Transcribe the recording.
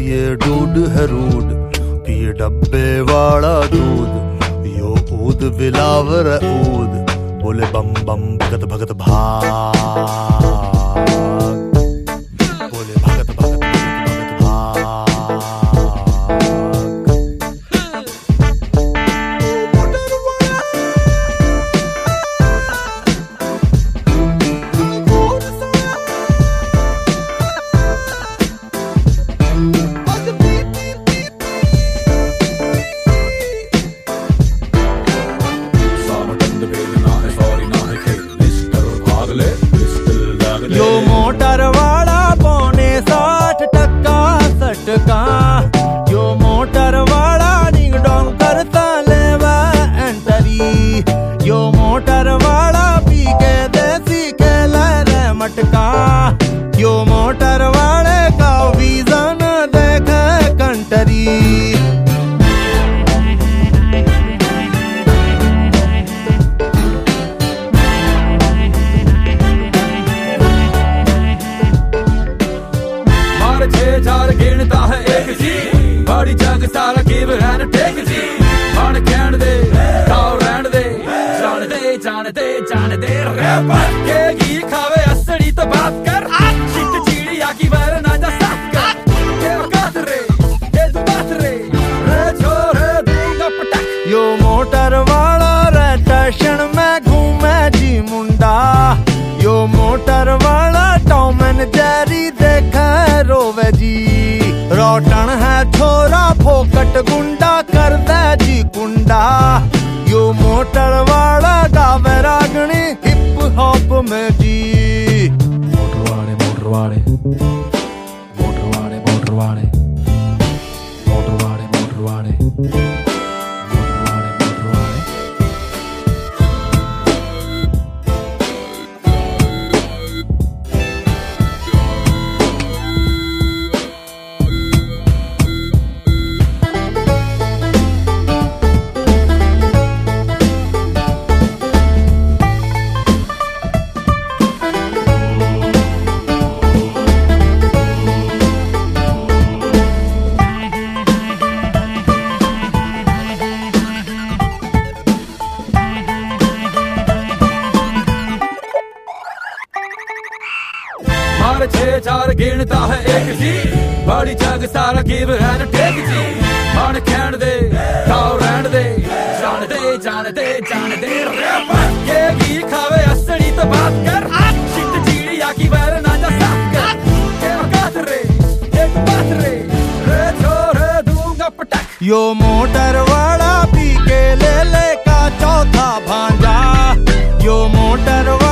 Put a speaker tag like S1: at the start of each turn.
S1: ये डूड है रूड, पिए डब्बे वाला दूध, यो ऊद बिलावर ऊद, बोले बम बम भगत भगत भाग, बोले भगत भगत भगत भाग। यो मोटर वाला पौने 60% का, यो मोटर वाला डिंग डोंग करता लेवा एंटरी, यो मोटर वाला पी के देसी खेला रे मटका, यो मोटर वाले का वीजा न देखे कंटरी। चार गिनता है एक जी, बड़ी जग सारा गिव एंड टेक जी, मन कहन दे खाओ रहन दे, जान दे जान दे जान दे रैपर के घी खावे असड़ी तो बात कर, चिट चिड़िया की वर ना जा साफ कर, ये बात रे ये तू बात रे छोरे दूंगा पटक। यो मोटर वाला रे स्टेशन में घूमे जी मुंडा, यो मोटर वाला टॉम एंड जेरी देखा रोवे जी, रोटन है छोरा फोकट गुंडा कर दे जी कुंडा, यो मोटर वाला गावे रागनी हिप हॉप में जी। मोटर वाले मोटर वाले मोटर वाले मोटर वाले मोटर वाले मोटर वाले मोटर वाले मोटर वाले। मार 6-4 गिनता है एक जी, बड़ी जग सारा गिव एंड टेक जी, मन कहन दे खाओ रहन दे, जान दे जान दे जान दे रैपर के घी खावे असड़ी तो बात कर, चिट चिड़िया की वर ना जा साफ कर, ये बात रे ये बात रे छोरे दूंगा पटक। यो मोटर वाला पी के ले का चौथा भांजा, यो मोटर